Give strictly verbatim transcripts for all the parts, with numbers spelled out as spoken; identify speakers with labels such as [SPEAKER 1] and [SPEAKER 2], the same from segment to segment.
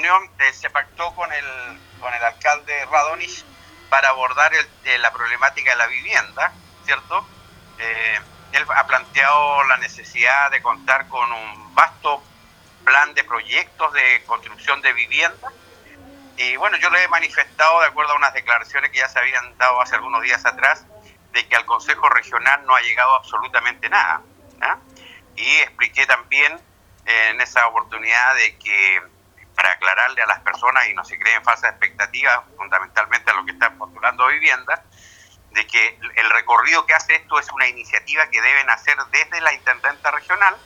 [SPEAKER 1] reunión eh, se pactó con el, con el alcalde Radonich para abordar el, eh, la problemática de la vivienda, ¿cierto? Eh, él ha planteado la necesidad de contar con un vasto plan de proyectos de construcción de vivienda. Y bueno, yo le he manifestado, de acuerdo a unas declaraciones que ya se habían dado hace algunos días atrás, de que al Consejo Regional no ha llegado absolutamente nada, ¿eh? Y expliqué también eh, en esa oportunidad de que, para aclararle a las personas y no se creen falsas expectativas, fundamentalmente a los que están postulando vivienda, de que el recorrido que hace esto es una iniciativa que deben hacer desde la Intendenta Regional,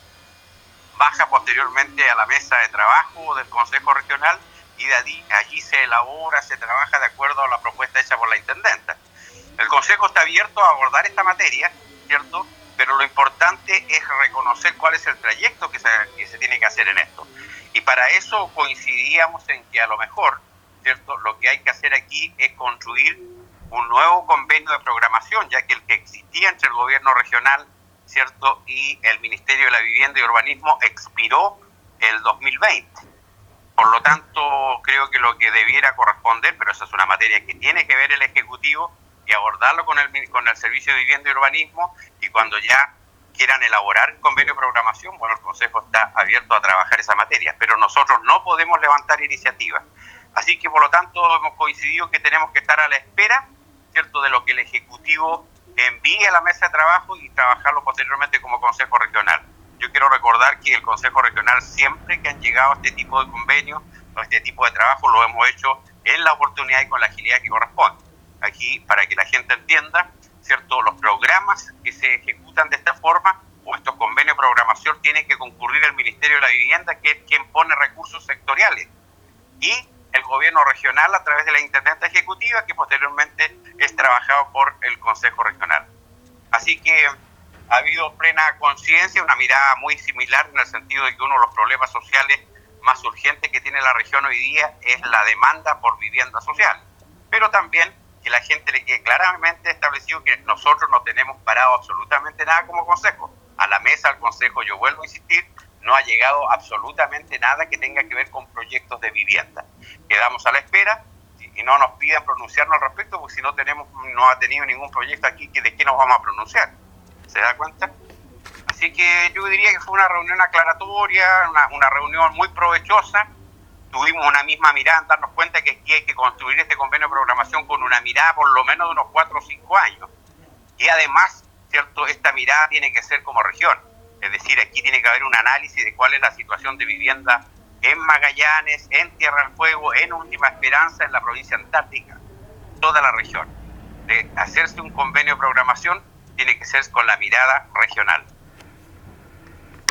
[SPEAKER 1] baja posteriormente a la mesa de trabajo del Consejo Regional y de allí, allí se elabora, se trabaja de acuerdo a la propuesta hecha por la Intendenta. El Consejo está abierto a abordar esta materia, ¿cierto? Pero lo importante es reconocer cuál es el trayecto que se, que se tiene que hacer en esto. Y para eso coincidíamos en que a lo mejor, ¿cierto?, lo que hay que hacer aquí es construir un nuevo convenio de programación, ya que el que existía entre el gobierno regional, ¿cierto?, y el Ministerio de la Vivienda y Urbanismo expiró el dos mil veinte. Por lo tanto, creo que lo que debiera corresponder, pero esa es una materia que tiene que ver el Ejecutivo y abordarlo con el, con el Servicio de Vivienda y Urbanismo, y cuando ya quieran elaborar el convenio de programación, bueno, el Consejo está abierto a trabajar esa materia, pero nosotros no podemos levantar iniciativas. Así que, por lo tanto, hemos coincidido que tenemos que estar a la espera, ¿cierto?, de lo que el Ejecutivo envíe a la mesa de trabajo y trabajarlo posteriormente como Consejo Regional. Yo quiero recordar que el Consejo Regional, siempre que han llegado a este tipo de convenios o este tipo de trabajo, lo hemos hecho en la oportunidad y con la agilidad que corresponde. Aquí, para que la gente entienda, ¿cierto?, los programas que se ejecutan de esta forma o estos convenios de programación tienen que concurrir el Ministerio de la Vivienda, que es quien pone recursos sectoriales, y el gobierno regional a través de la Intendenta Ejecutiva, que posteriormente es trabajado por el Consejo Regional. Así que ha habido plena conciencia, una mirada muy similar en el sentido de que uno de los problemas sociales más urgentes que tiene la región hoy día es la demanda por vivienda social, pero también que la gente le quede claramente establecido que nosotros no tenemos parado absolutamente nada como Consejo. A la mesa del Consejo, yo vuelvo a insistir, no ha llegado absolutamente nada que tenga que ver con proyectos de vivienda. Quedamos a la espera y no nos pidan pronunciarnos al respecto, porque si no tenemos, no ha tenido ningún proyecto aquí, ¿de qué nos vamos a pronunciar? ¿Se da cuenta? Así que yo diría que fue una reunión aclaratoria, una, una reunión muy provechosa. Tuvimos una misma mirada en darnos cuenta que aquí hay que construir este convenio de programación con una mirada por lo menos de unos cuatro o cinco años. Y además, ¿cierto?, esta mirada tiene que ser como región. Es decir, aquí tiene que haber un análisis de cuál es la situación de vivienda en Magallanes, en Tierra del Fuego, en Última Esperanza, en la provincia antártica, toda la región. De hacerse un convenio de programación tiene que ser con la mirada regional.